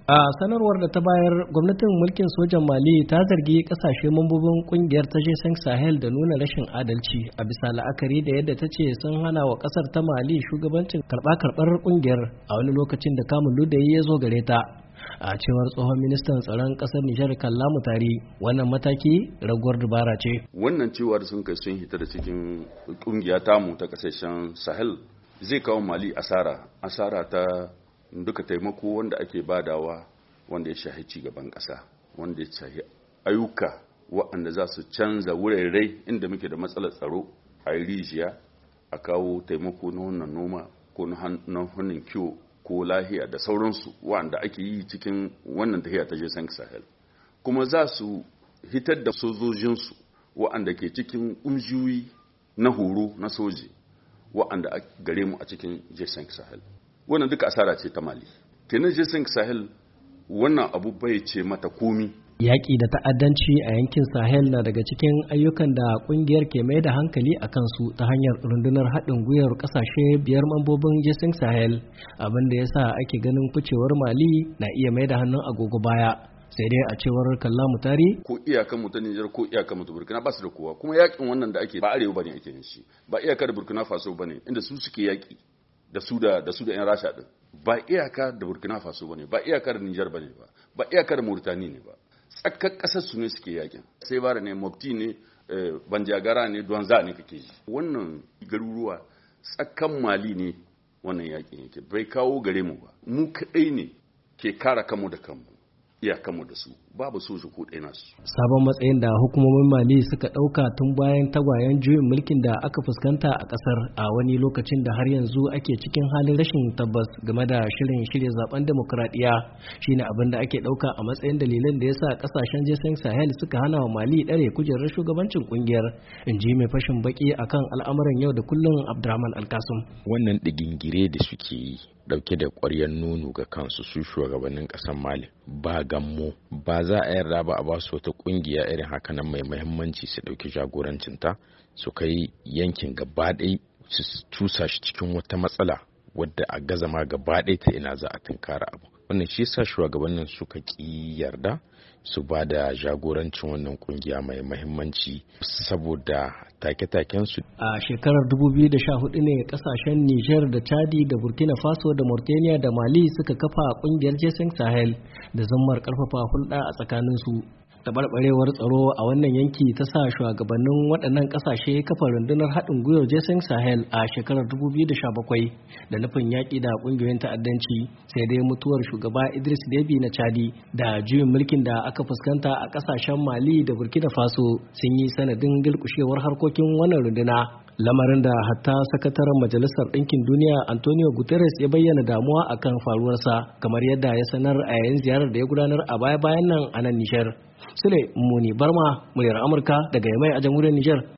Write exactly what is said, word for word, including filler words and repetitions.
A sanarwar da ta bayar, gwamnatin mulkin sojan Mali ta zargi kasashe mambobin kungiyar ta G cinq Sahel da nuna rashin adalci a bisa la'akari da yadda ta ce sun hana wa kasar ta Mali shugabancin karɓa-karɓar kungiyar a wani lokacin da kamun ludayi ya zo gare ta. A cewar tsohon ministan tsaron kasar Nijar Kalla Mutari, wannan mataki raguwar dubara ce. Wannan cewar sun kai sun hita da cikin kungiya tamu ta kasashen Sahel zai kawo Mali asara, asara ta duka taimako wanda ake badawa wanda ya shahi ci gaban ƙasa, wanda ya shahi ayyuka waɗanda za su canza wurare inda muke da matsalar tsaro, a yi rijiya, a kawo taimako na wannan noma ko na hannun kiwo ko lahiya da sauransu waɗanda ake yi cikin wannan tahiya ta G cinq Sahel. Kuma za su hitar da sojojinsu waɗanda ke cikin ƙungiyoyi na horo na soji waɗanda gare mu a cikin G cinq Sahel. Wannan duka asara ce ta Mali. Kenan G cinq Sahel wannan abu bai ce mata komi. Yaƙi da ta'addanci a yankin Sahel na daga cikin ayyukan da ƙungiyar ke mai da hankali a kansu ta hanyar rundunar haɗin gwiwar ƙasashe biyar mambobin G cinq Sahel, abin da ya sa ake ganin ficewar Mali na iya mai da hannun agogo baya. Sai dai a cewar Kalla Mutari, ko iyakan mu ta Nijar ko iyakan mu ta Burkina ba su da kowa, kuma yaƙin wannan da ake ba arewa bane ake yin shi, ba iyakar Burkina Faso bane inda su suke yaƙi da su da da su da yan Rasha din, ba iyaka da Burkina Faso bane, ba iyaka da Niger bane ba, ba iyaka da Mauritania ne ba, tsakkan kasar su ne suke yakin. Sai bara ne, Mopti ne, Banjagara ne, Douanza ne kake ji. Wannan garuruwa tsakkan Mali ne wannan yakin yake, bai kawo gare mu ba. Mu kadai ne ke kara kanmu da kanmu, iyakanmu da su, babu soja ko ɗaya nasu. Sabon matsayin da hukumomin Mali suka ɗauka tun bayan tagwayen juyin mulkin da aka fuskanta a ƙasar a wani lokacin da har yanzu ake cikin halin rashin tabbas game da shirin shirya zaben demokuraɗiyya shine abin da ake ɗauka a matsayin dalilin da ya sa ƙasashen G cinq Sahel suka hana wa Mali ɗare kujerar shugabancin ƙungiyar, in ji mai fashin baki akan al'amuran yau da kullum Abdurrahman Alkasum. Wannan digingire da suke yi dauke da ƙwaryar nono ga kansu su shugabannin ƙasar Mali ba gammo, ba za a yarda ba a ba su wata ƙungiya irin haka nan mai muhimmanci su dauki jagorancinta su kai yankin gaba ɗaya su tusa shi cikin wata matsala wadda a gaza ma gaba ɗaya ta ina za a tunkara abu. Wannan shi yasa shugabannin suka ki yarda su ba da jagorancin wannan kungiya mai muhimmanci saboda take-taken su. A shekarar dubu biyu da sha hudu ne kasashen Niger da Chadi da Burkina Faso da Mauritania da Mali suka kafa kungiyar G cinq Sahel da zammar karfafa hulɗa a tsakanin su. Tabarbarewar tsaro a wannan yanki ta sa shugabannin waɗannan ƙasashe kafa rundunar haɗin gwiwar G cinq Sahel a shekarar dubu biyu da sha bakwai da nufin yaƙi da ƙungiyoyin ta'addanci, sai dai mutuwar shugaba Idris Deby na Chadi da juyin mulkin da aka fuskanta a ƙasashen Mali da Burkina Faso sun yi sanadin dilkushewar harkokin wannan runduna. Lamarin da hatta sakataren Majalisar Ɗinkin Duniya Antonio Guterres ya bayyana damuwa akan faruwarsa, kamar yadda ya sanar a yayin ziyarar da ya gudanar a baya-bayan nan a nan Nijar. Sule Muni Barma, muryar Amurka daga Yamai a jamhuriyar Nijar.